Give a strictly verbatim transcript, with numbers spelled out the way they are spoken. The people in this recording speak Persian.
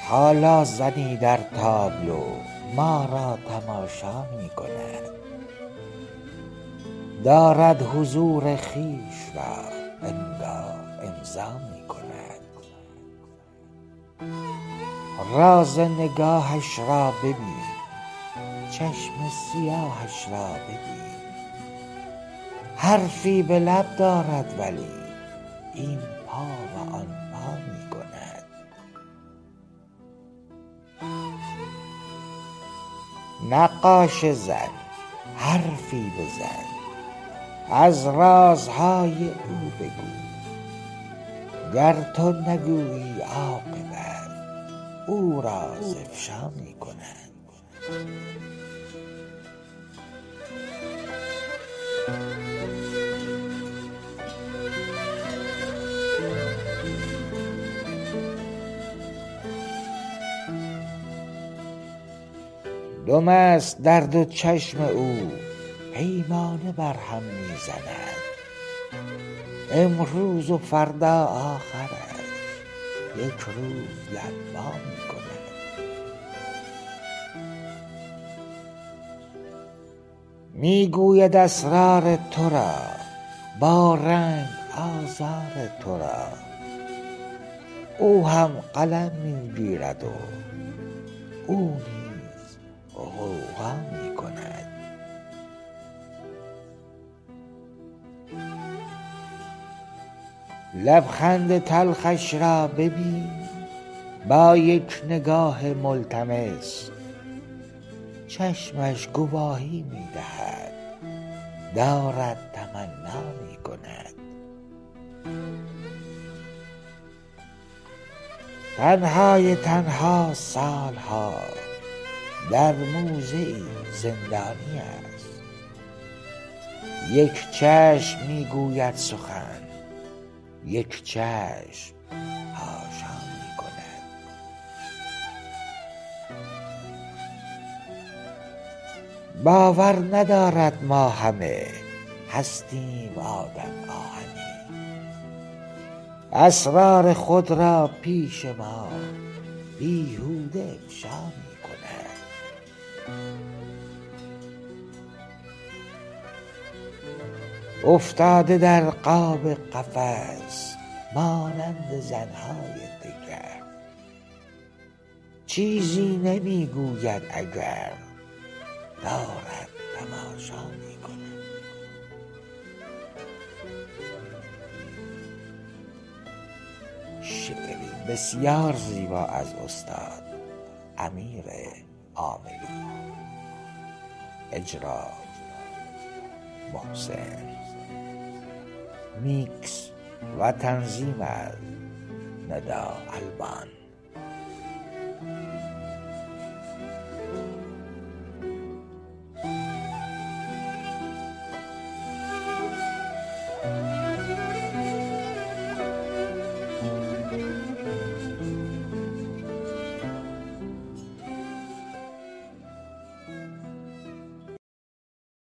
حالا زنی در تابلو ما را تماشا می کند، دارد حضور خویش را انگار امضا می کند. راز نگاهش را ببین، چشم سیاهش را ببین، حرفی به لب دارد ولی این پا و آن پا می کند. نقاش زن حرفی بزن، از رازهای او بگو، گر تو نگویی عاقبت او راز افشا می کند. دو مست در دو چشم او پیمانه بر هم می زند، امروز و فردا آخرش یک روز یغما می کند. می گوید اسرار تو را، با رنگ آزار تو را، او هم قلم می گیرد و او نیز غوغا می کند. لبخند تلخش را ببین، با یک نگاه ملتمس، چشمش گواهی می دهد دارد تمنا می کند. تنهای تنها سالها در موضعی زندانی است، یک چشم می گوید سخن، یک چشم حاشا می کند. باور ندارد ما همه هستیم آدم آهنی، اسرار خود را پیش ما بیهوده افشا می کند. افتاده در قاب قفس مانند زنهای دگر، چیزی نمی گوید اگر دارد تماشا می کند. شعری بسیار زیبا از استاد امیر عاملی، اجرا محسن، میکس و تنظیم از ندا البان.